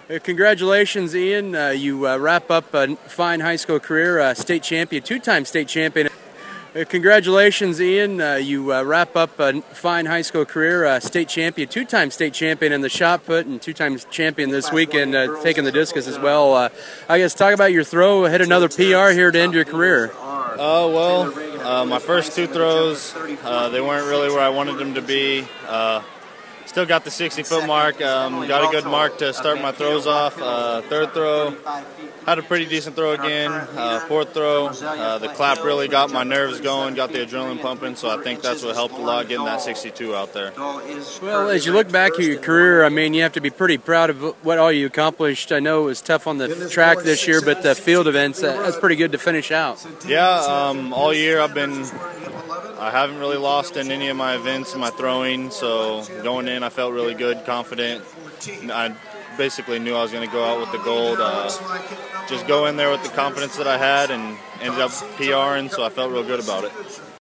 Congratulations, Ian. You wrap up a fine high school career, state champion, two-time state champion. Congratulations, Ian. You wrap up a fine high school career, state champion, two-time state champion in the shot put and two-time champion this weekend, taking the discus as well. I guess talk about your throw, hit another PR here to end your career. My first two throws, they weren't really where I wanted them to be. Still got the 60-foot mark, got a good mark to start my throws off. Third throw, had a pretty decent throw again. Fourth throw, the clap really got my nerves going, got the adrenaline pumping, so I think that's what helped a lot, getting that 62 out there. Well, as you look back at your career, I mean, you have to be pretty proud of what all you accomplished. I know it was tough on the track this year, but the field events, that's pretty good to finish out. Yeah, all year I haven't really lost in any of my events in my throwing, so going in I felt really good, confident. I basically knew I was going to go out with the gold. Just go in there with the confidence that I had and ended up PRing, so I felt real good about it.